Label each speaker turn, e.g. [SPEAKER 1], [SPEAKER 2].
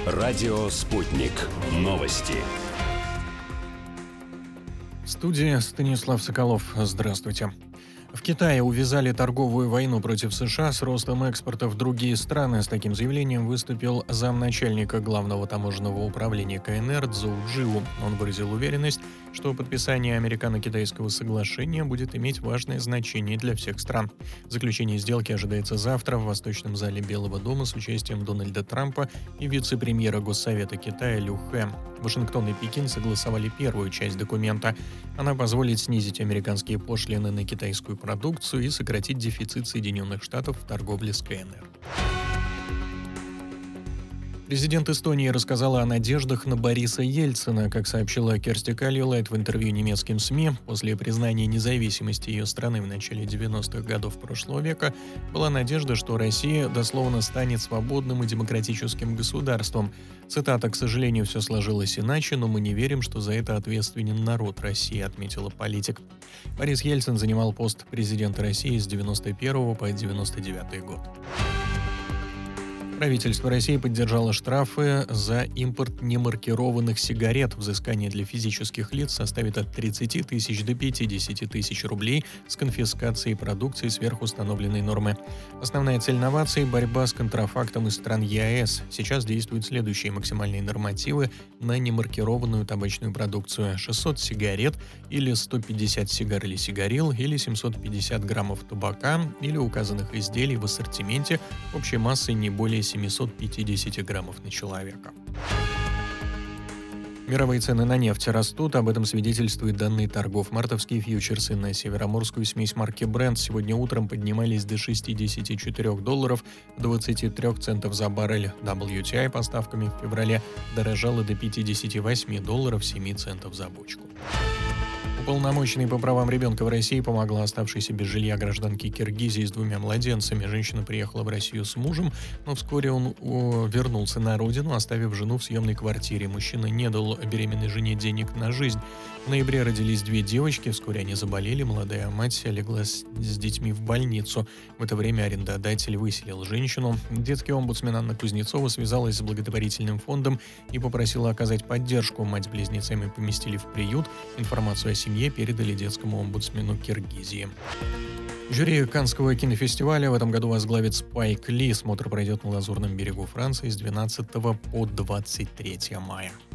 [SPEAKER 1] Радио «Спутник». Новости.
[SPEAKER 2] В студии Станислав Соколов. Здравствуйте. В Китае увязали торговую войну против США с ростом экспорта в другие страны. С таким заявлением выступил замначальника главного таможенного управления КНР Цзоу Джиу. Он выразил уверенность, что подписание американо-китайского соглашения будет иметь важное значение для всех стран. Заключение сделки ожидается завтра в Восточном зале Белого дома с участием Дональда Трампа и вице-премьера Госсовета Китая Лю Хэ. Вашингтон и Пекин согласовали первую часть документа. Она позволит снизить американские пошлины на китайскую продукцию и сократить дефицит Соединенных Штатов в торговле с КНР. Президент Эстонии рассказала о надеждах на Бориса Ельцина. Как сообщила Керсти Кальюлайд в интервью немецким СМИ, после признания независимости ее страны в начале 90-х годов прошлого века была надежда, что Россия дословно станет свободным и демократическим государством. Цитата: «К сожалению, все сложилось иначе, но мы не верим, что за это ответственен народ России», отметила политик. Борис Ельцин занимал пост президента России с 91 по 99 год. Правительство России поддержало штрафы за импорт немаркированных сигарет. Взыскание для физических лиц составит от 30 тысяч до 50 тысяч рублей с конфискацией продукции сверх установленной нормы. Основная цель новаций – борьба с контрафактом из стран ЕАЭС. Сейчас действуют следующие максимальные нормативы на немаркированную табачную продукцию: 600 сигарет или 150 сигар или сигарил, или 750 граммов табака или указанных изделий в ассортименте общей массой не более 750 граммов на человека. Мировые цены на нефть растут, об этом свидетельствуют данные торгов. Мартовские фьючерсы на североморскую смесь марки Brent сегодня утром поднимались до $64.23 за баррель. WTI поставками в феврале дорожало до $58.07 за бочку. Уполномоченный по правам ребенка в России помогла оставшейся без жилья гражданке Киргизии с 2 младенцами. Женщина приехала в Россию с мужем, но вскоре он вернулся на родину, оставив жену в съемной квартире. Мужчина не дал беременной жене денег на жизнь. В ноябре родились 2 девочки, вскоре они заболели, молодая мать легла с детьми в больницу. В это время арендодатель выселил женщину. Детский омбудсмен Анна Кузнецова связалась с благотворительным фондом и попросила оказать поддержку. Мать с близнецами поместили в приют. Информацию о семье передали детскому омбудсмену Киргизии. Жюри Каннского кинофестиваля в этом году возглавит Спайк Ли. Смотр пройдет на Лазурном берегу Франции с 12 по 23 мая.